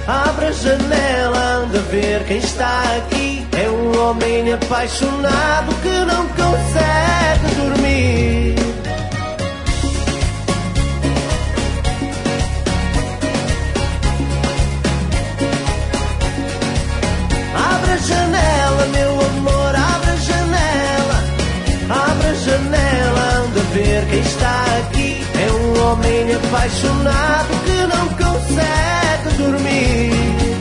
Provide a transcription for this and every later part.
Abre a janela, anda a ver quem está aqui. É um homem apaixonado que não consegue dormir. Abre a janela, meu amor, abre a janela. Abre a janela, anda a ver quem está aqui. É um homem apaixonado que não consegue dormir.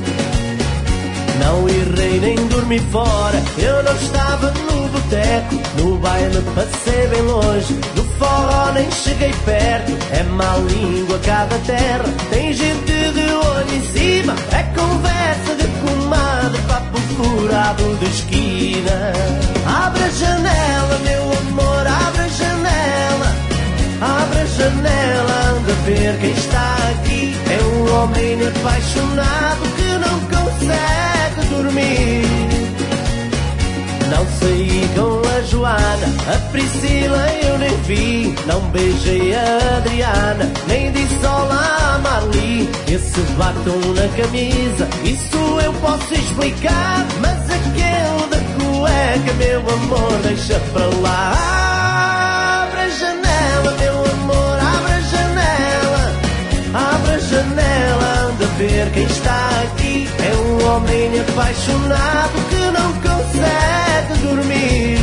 Não errei nem dormi fora, eu não estava no boteco. No baile passei bem longe, no forró nem cheguei perto. É má língua cada terra, tem gente de olho em cima. É conversa de comadre, papo furado de esquina. Abre a janela, meu amor, abre a janela. Abre a janela, anda a ver quem está aqui. É um homem apaixonado que não consegue dormir. Não saí com a Joana, a Priscila eu nem vi. Não beijei a Adriana, nem disse olá a Marli. Esse batom na camisa, isso eu posso explicar. Mas aquele da cueca, meu amor, deixa para lá. Abre a janela, meu amor, abre a janela. Abre a janela, anda a ver quem está aqui. É um homem apaixonado que não consegue dormir.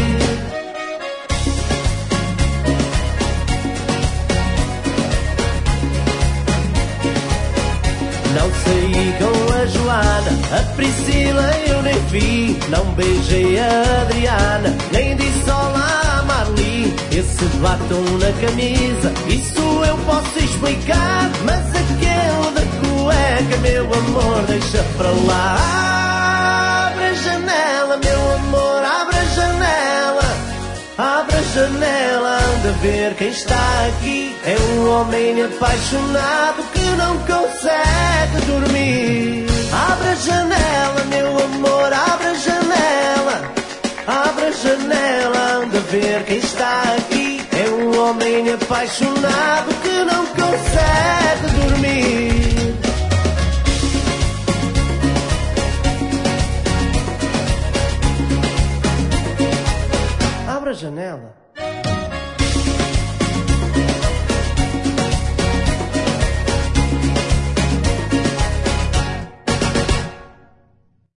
Não saí com a Joana, a Priscila eu nem vi. Não beijei a Adriana, nem disse olá a Marli. Esse batom na camisa, isso eu posso explicar. Mas aquele da cueca, meu amor, deixa para lá. Abre a janela, meu amor, abre a janela. Abre a janela, anda a ver quem está aqui. É um homem apaixonado que não consegue dormir. Abre a janela, meu amor, abre a janela. Abre a janela, anda a ver quem está aqui. É um homem apaixonado que não consegue dormir. Abra a janela.